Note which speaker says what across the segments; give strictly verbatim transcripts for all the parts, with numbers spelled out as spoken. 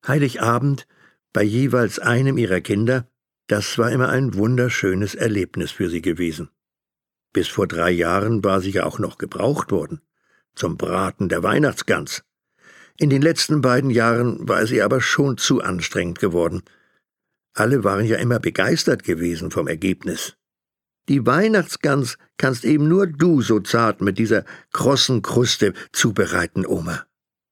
Speaker 1: Heiligabend bei jeweils einem ihrer Kinder, das war immer ein wunderschönes Erlebnis für sie gewesen. Bis vor drei Jahren war sie ja auch noch gebraucht worden, zum Braten der Weihnachtsgans. In den letzten beiden Jahren war sie aber schon zu anstrengend geworden. Alle waren ja immer begeistert gewesen vom Ergebnis. Die Weihnachtsgans kannst eben nur du so zart mit dieser krossen Kruste zubereiten, Oma.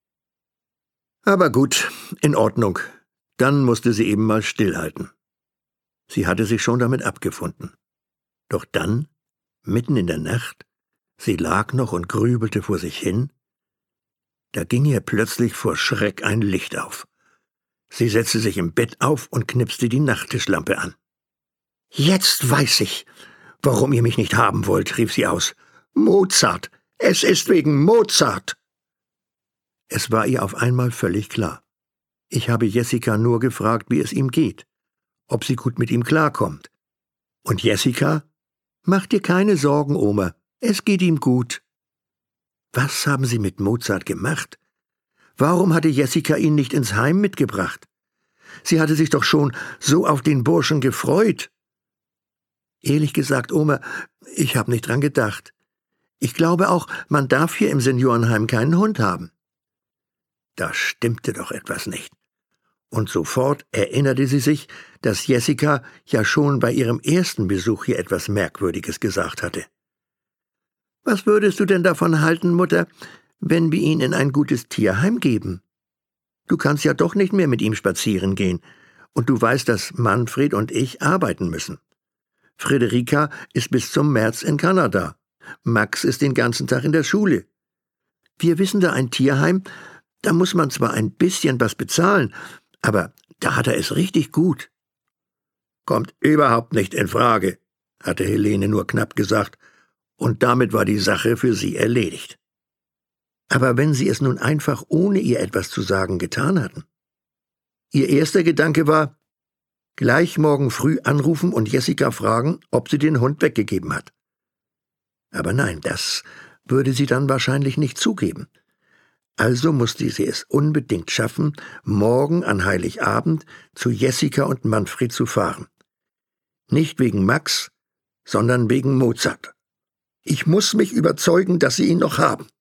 Speaker 1: Aber gut, in Ordnung. Dann musste sie eben mal stillhalten. Sie hatte sich schon damit abgefunden. Doch dann, mitten in der Nacht, sie lag noch und grübelte vor sich hin, da ging ihr plötzlich vor Schreck ein Licht auf. Sie setzte sich im Bett auf und knipste die Nachttischlampe an. »Jetzt weiß ich, warum ihr mich nicht haben wollt«, rief sie aus. »Mozart! Es ist wegen Mozart!« Es war ihr auf einmal völlig klar. Ich habe Jessica nur gefragt, wie es ihm geht, ob sie gut mit ihm klarkommt. Und Jessica? »Mach dir keine Sorgen, Oma, es geht ihm gut.« Was haben Sie mit Mozart gemacht? Warum hatte Jessica ihn nicht ins Heim mitgebracht? Sie hatte sich doch schon so auf den Burschen gefreut. Ehrlich gesagt, Oma, ich habe nicht dran gedacht. Ich glaube auch, man darf hier im Seniorenheim keinen Hund haben. Da stimmte doch etwas nicht. Und sofort erinnerte sie sich, dass Jessica ja schon bei ihrem ersten Besuch hier etwas Merkwürdiges gesagt hatte. »Was würdest du denn davon halten, Mutter, wenn wir ihn in ein gutes Tierheim geben? Du kannst ja doch nicht mehr mit ihm spazieren gehen, und du weißt, dass Manfred und ich arbeiten müssen. Friederika ist bis zum März in Kanada. Max ist den ganzen Tag in der Schule. Wir wissen da ein Tierheim, da muss man zwar ein bisschen was bezahlen, aber da hat er es richtig gut.« »Kommt überhaupt nicht in Frage«, hatte Helene nur knapp gesagt, und damit war die Sache für sie erledigt. Aber wenn sie es nun einfach ohne ihr etwas zu sagen getan hatten? Ihr erster Gedanke war, gleich morgen früh anrufen und Jessica fragen, ob sie den Hund weggegeben hat. Aber nein, das würde sie dann wahrscheinlich nicht zugeben. Also musste sie es unbedingt schaffen, morgen an Heiligabend zu Jessica und Manfred zu fahren. Nicht wegen Max, sondern wegen Mozart. Ich muss mich überzeugen, dass sie ihn noch haben.